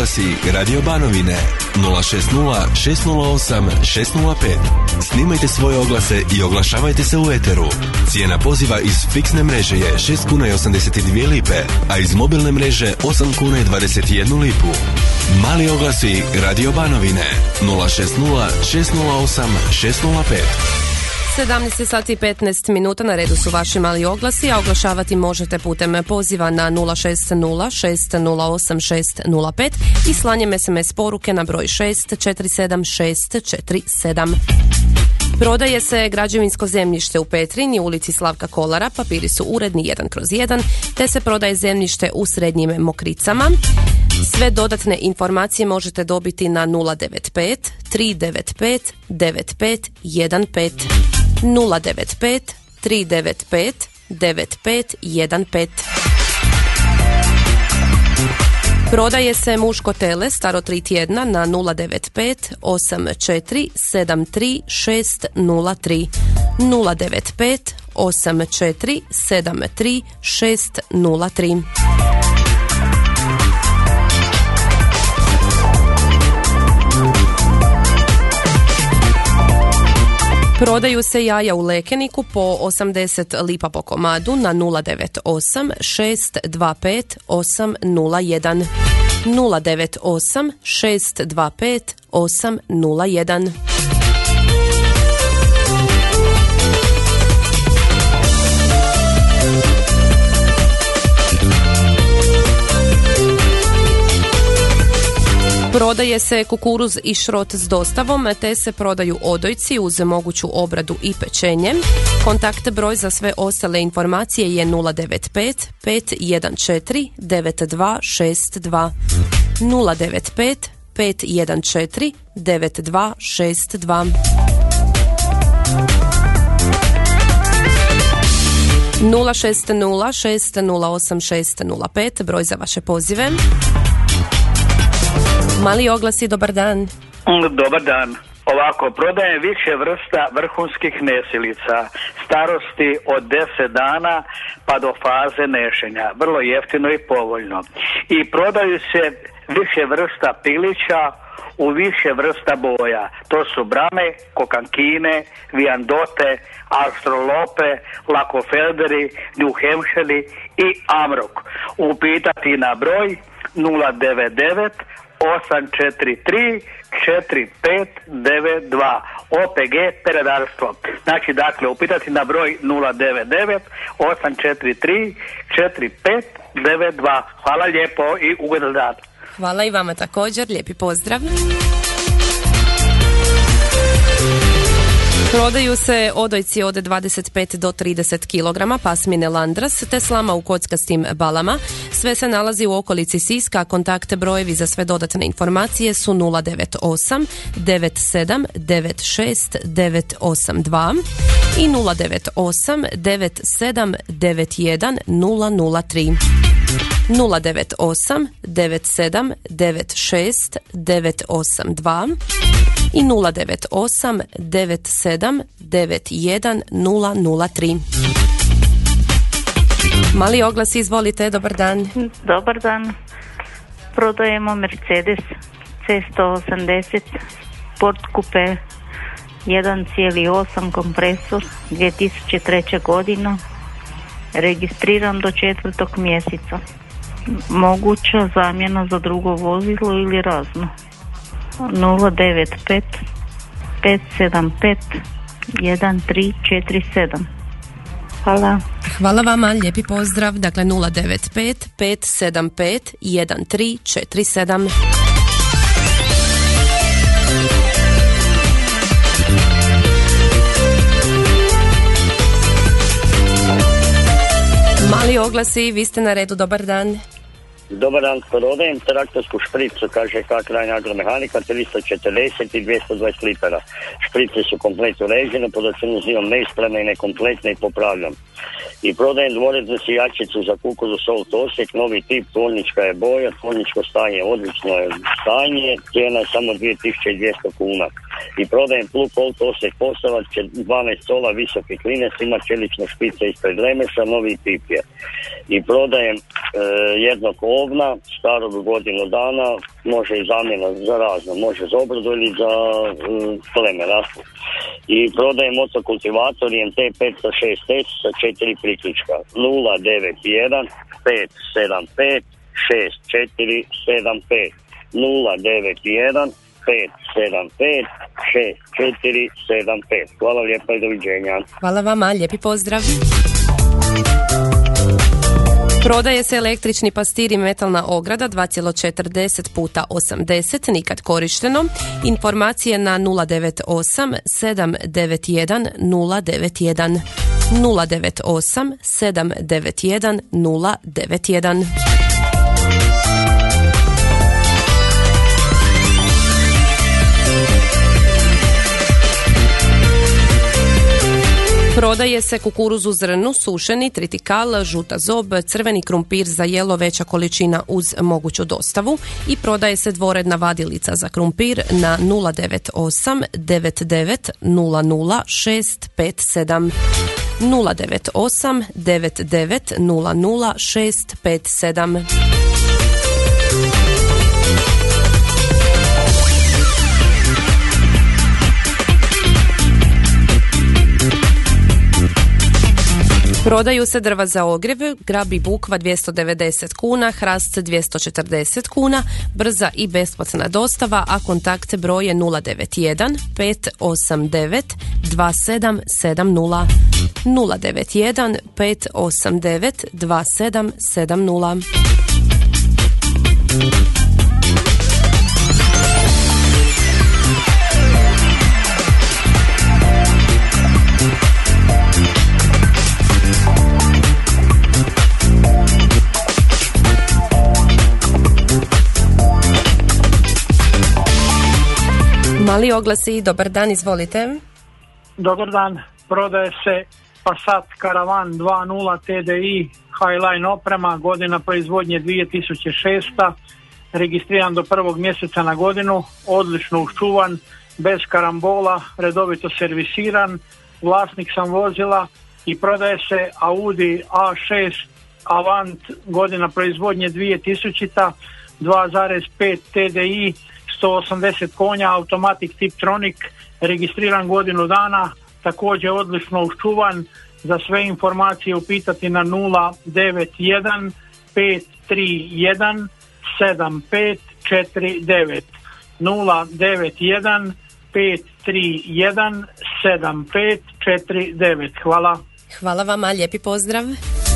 oglasi Radio Banovine 060 608 605. Snimajte svoje oglase i oglašavajte se u eteru. Cijena poziva iz fiksne mreže je 6 kuna i 82 lipe, a iz mobilne mreže 8 kuna i 21 lipu. Mali oglasi Radio Banovine 060 608 605. 17 sati i 15 minuta, na redu su vaši mali oglasi, a oglašavati možete putem poziva na 060 608 605 i slanjem SMS poruke na broj 647647. Prodaje se građevinsko zemljište u Petrinji, ulici Slavka Kolara, papiri su uredni 1/1, te se prodaje zemljište u Srednjim Mokricama. Sve dodatne informacije možete dobiti na 095 395 9515. 095 395 9515. Prodaje se muško tele staro 3 tjedna na 095 84 73 603. 095 84 73 603. Prodaju se jaja u Lekeniku po 80 lipa po komadu na 098 625 801. 098 625 801. Prodaje se kukuruz i šrot s dostavom, te se prodaju odojci uz moguću obradu i pečenje. Kontakt broj za sve ostale informacije je 095 514 9262. 095 514 9262. 060 608 605, broj za vaše pozive. Mali oglasi, dobar dan. Dobar dan. Ovako, prodajem više vrsta vrhunskih nesilica, starosti od 10 dana pa do faze nešenja, vrlo jeftino i povoljno. I prodaju se više vrsta pilića u više vrsta boja. To su brame, kokankine, vijandote, astrolope, lakofelderi, New Hampshire i amrok. Upitati na broj 099 843 4592. OPG peradarstvo. Znači, dakle, upitati na broj 099 843 4592. Hvala lijepo i ugodan dan. Hvala i vama također, lijepi pozdrav. Prodaju se odojci od 25 do 30 kg, pasmine Landras, te slama u kockastim balama. Sve se nalazi u okolici Siska, kontakt brojevi za sve dodatne informacije su 098 97 96 982 i 098 97 91 003. 098 97 96 982 i 098 97 91 003. Mali oglas, izvolite, dobar dan. Dobar dan. Prodajemo Mercedes C180 Sport Coupe 1.8 kompresor 2003. godina, registriran do 4. mjeseca. Moguća zamjena za drugo vozilo ili razno. 095 575 1347. Hvala. Hvala vama, lijepi pozdrav. Dakle, 095 575 1347. Mali oglasi, vi ste na redu, dobar dan. Dobar dan, prodajem traktorsku špricu, kaže krajnja agromehanika, 340 i 220 litara. Šprice su kompletno uređene, pod računom uzimam neispravne i nekompletne i popravljam. I prodajem dvorednu sijačicu za kukuruz Solt Osijek, novi tip, tvornička je boja, tvorničko stanje, odlično je stanje, cijena je samo 2200 kuna. I prodajem plug Solt Osijek postavac, 12 sola, visoki klinac, ima čelične špice ispred remesa, novi tip je. I prodajem jednog ovna starog godinu dana, može i zamjena za razno, može za obradu ili za plemena. I prodaje motokultivator IMT 506S sa 4 priključka 091 575 6475 091 575 6475. Hvala lijepa i doviđenja. Hvala vama, lijepi pozdrav. Prodaje se električni pastir i metalna ograda 2,40 x 80, nikad korišteno. Informacije na 098 791 091 098 791 091. Prodaje se kukuruz u zrnu, sušeni, tritikal, žuta zob, crveni krumpir za jelo, veća količina uz moguću dostavu i prodaje se dvoredna vadilica za krumpir na 098 99 00 657 098 99 00 657. Prodaju se drva za ogrjev, grab i bukva 290 kuna, hrast 240 kuna, brza i besplatna dostava, a kontakt broj je 091 589 2770 091 589 2770. Mali oglasi, dobar dan, izvolite. Dobar dan, prodaje se Passat Caravan 2.0 TDI Highline oprema, godina proizvodnje 2006, registriran do 1. mjeseca na godinu, odlično uščuvan, bez karambola, redovito servisiran, vlasnik sam vozila i prodaje se Audi A6 Avant, godina proizvodnje 2000, 2.5 TDI, 180 konja, automatik Tiptronic, registriran godinu dana, također odlično uščuvan. Za sve informacije upitati na 091 531 7549 091 531 7549. Hvala. Hvala vama, lijepi pozdrav.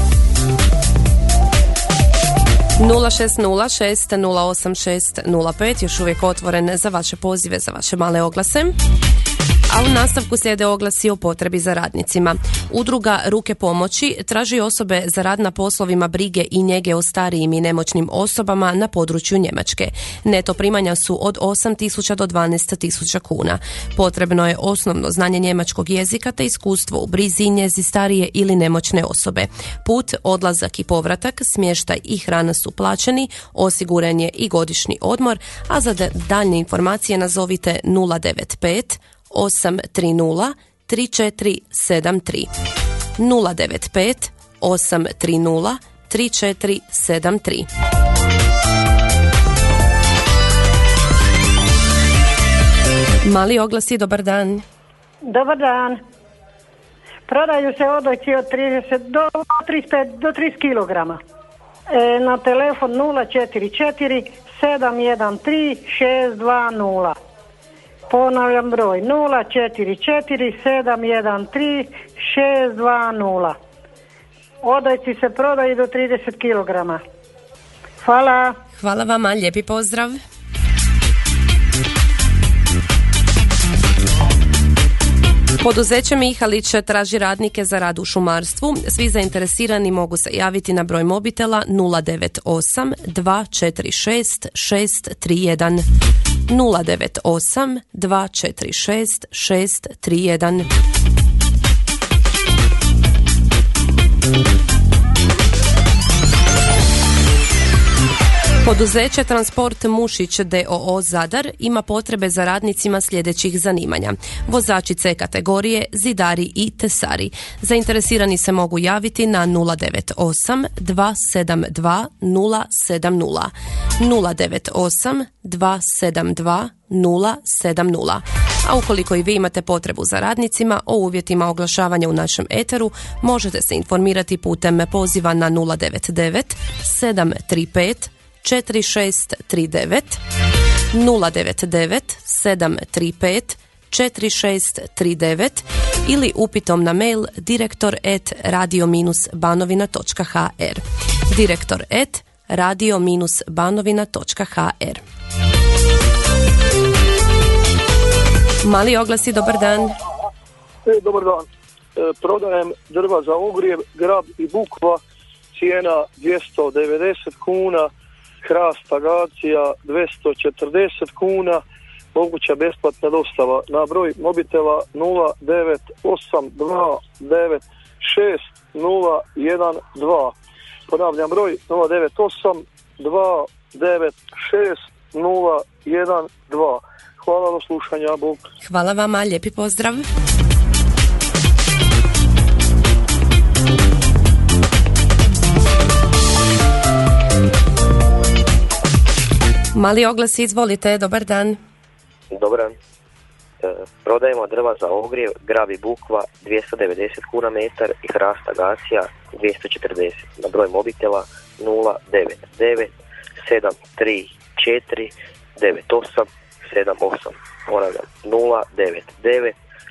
060608605 još uvijek otvoren za vaše pozive, za vaše male oglase. A u nastavku slijede oglasi o potrebi za radnicima. Udruga Ruke pomoći traži osobe za rad na poslovima brige i njege o starijim i nemoćnim osobama na području Njemačke. Neto primanja su od 8.000 do 12.000 kuna. Potrebno je osnovno znanje njemačkog jezika te iskustvo u brizi i njezi starije ili nemoćne osobe. Put, odlazak i povratak, smještaj i hrana su plaćeni, osiguran je i godišnji odmor, a za daljnje informacije nazovite 095 830 3473 095 830 3473. Mali oglasi, dobar dan. Dobar dan. Prodaju se odojci od 30 do 35 do 30 kg. Na telefon 044 713 620. Ponavljam broj 044 713 620. Odojci se prodaju do 30 kg. Hvala. Hvala vama, lijepi pozdrav. Poduzeće Mihalić traži radnike za rad u šumarstvu. Svi zainteresirani mogu se javiti na broj mobitela 098 246 631 098 246 631. Poduzeće Transport Mušić d.o.o. Zadar ima potrebe za radnicima sljedećih zanimanja: vozači C kategorije, zidari i tesari. Zainteresirani se mogu javiti na 098 272 070 098 272 070. A ukoliko i vi imate potrebu za radnicima, o uvjetima oglašavanja u našem eteru možete se informirati putem poziva na 099 735 4639 099 735 4639 ili upitom na mail direktor@radio-banovina.hr direktor@radio-banovina.hr. Mali oglasi, dobar dan. Dobar dan. Prodajem drva za ogrjev, grab i bukva, cijena 290 kuna, hrast agacija 240 kuna, moguća besplatna dostava na broj mobitela 0982960012. Ponavljam broj 0982960012. Hvala, do slušanja, Bog. Hvala vama, lijepi pozdrav. Mali oglas, izvolite, dobar dan. Dobar dan. Prodajemo drva za ogrjev, grab i bukva 290 kuna metar i hrast agacija 240. Na broj mobitela 099 734 98 78. Ponavljam, 099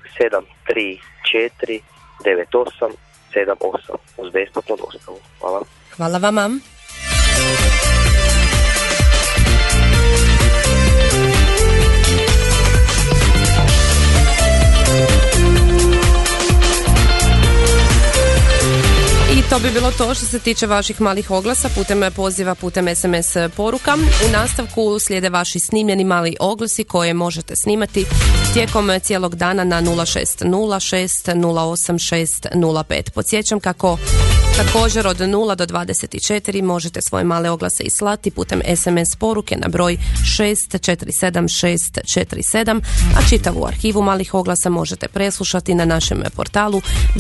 734 98 78 uz besplatnu dostavu. Hvala. Hvala vama. I to bi bilo to što se tiče vaših malih oglasa putem poziva, putem SMS poruka. U nastavku slijede vaši snimljeni mali oglasi koje možete snimati tijekom cijelog dana na 0606 086 05. Podsjećam kako također od 0 do 24 možete svoje male oglase i slati putem SMS poruke na broj 647647, a čitavu arhivu malih oglasa možete preslušati na našem portalu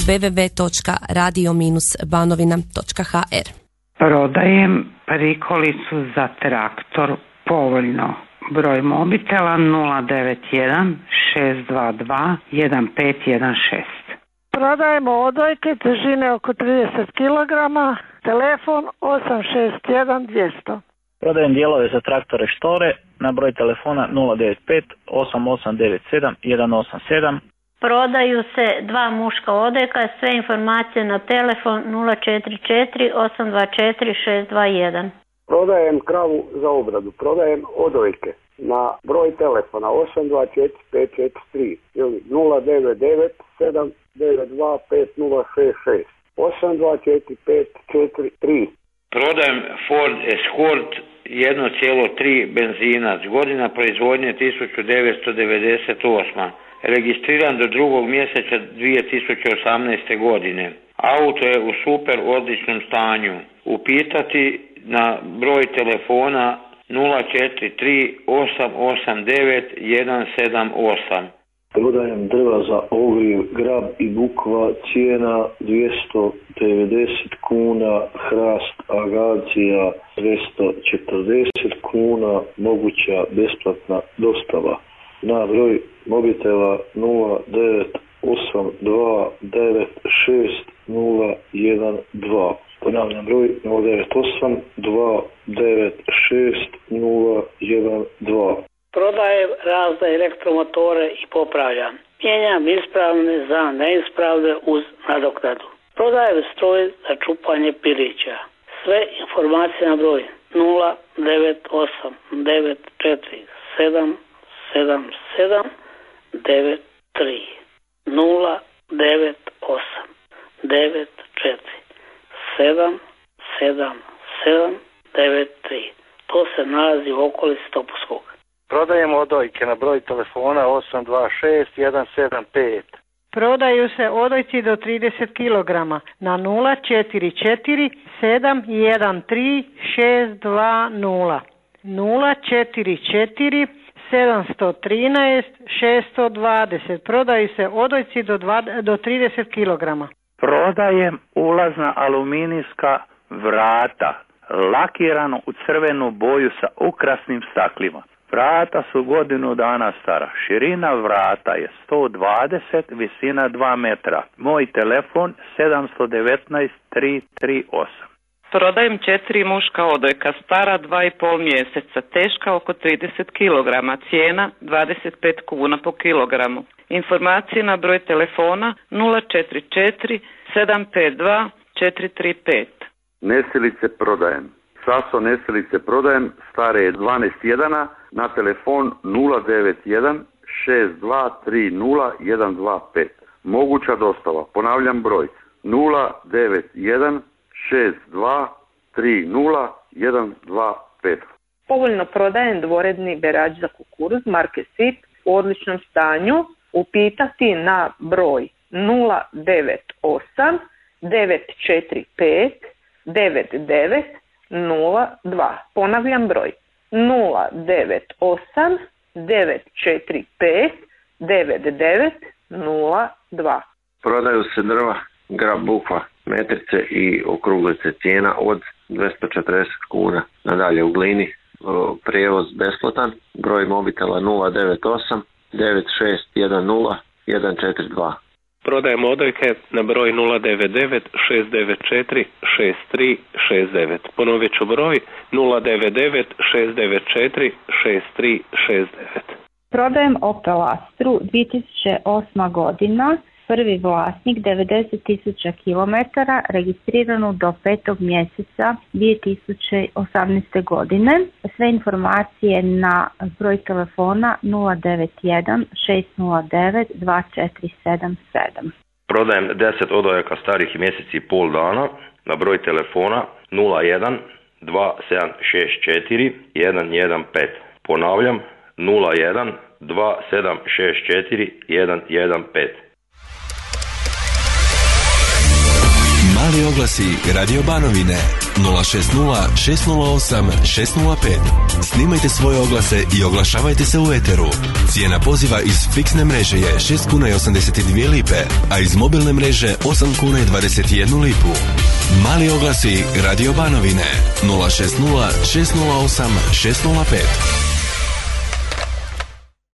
www.radio-banovina.hr. Prodajem prikolicu za traktor povoljno. Broj mobitela 091 622 1516. Prodajemo odojke težine oko 30 kg, telefon 861 200. Prodajem dijelove za traktore Štore na broj telefona 095 8897 187. Prodaju se dva muška odojka, sve informacije na telefon 044 824 621. Prodajem kravu za obradu, prodajem odojke na broj telefona 824 543 ili 099 792 5066 824 543. Prodajem Ford Escort 1.3 benzinac, godina proizvodnje 1998. Registriran do 2. mjeseca 2018. godine. Auto je u super odličnom stanju. Upitati na broj telefona 043 889 178. Prodajem drva za ogrjev, grab i bukva, cijena 290 kuna, hrast agacija 240 kuna, moguća besplatna dostava. Na broj mobitela 0982960012. Ponavljam broj 0982960012. Prodajem razne elektromotore i popravljam. Mijenjam ispravne za neispravne uz nadoknadu. Prodajem stroj za čupanje pilića. Sve informacije na broj 098-994-773. To se nalazi u okolici Topuskog. Prodajemo odojke na broj telefona 826 175. Prodaju se odojci do 30 kg na 044 713 620. 044 713 620. Prodaju se odojci do 30 kg. Prodajem ulazna aluminijska vrata, lakirano u crvenu boju sa ukrasnim staklima. Vrata su godinu dana stara. Širina vrata je 120, visina 2 metra. Moj telefon 719 338. Prodajem 4 muška odojka, stara 2,5 mjeseca, teška oko 30 kg, cijena 25 kuna po kilogramu. Informacije na broj telefona 044 752 435. Nesilice prodajem. Saso nesilice prodajem, stare je 12 jedana, na telefon 091 6230 125. Moguća dostava, ponavljam broj 091 6230 125. Povoljno prodajem dvoredni berač za kukuruz marke SIP u odličnom stanju. Upitati na broj 098 945 9902. Ponavljam broj 098 945 9902. Prodaju se drva, grab, bukva, metrice i okruglice, cijena od 240 kuna nadalje u glini, prijevoz besplatan, broj mobitela 098 9610 142. Prodajem odojke na broj 099 694 6369. Ponovit ću broj 099 694 6369. Prodajem Opel Astru 2008. godina, prvi vlasnik 90.000 km, registriranu do 5. mjeseca 2018. godine. Sve informacije na broj telefona 091 609 2477. Prodajem 10 odojaka starih mjeseci i pol dana na broj telefona 01 2764 115. Ponavljam 01 2764 115. Mali oglasi Radio Banovine 060 608 605. Snimajte svoje oglase i oglašavajte se u eteru. Cijena poziva iz fiksne mreže je 6 kuna i 82 lipe, a iz mobilne mreže 8 kuna i 21 lipu. Mali oglasi Radio Banovine 060 608 605.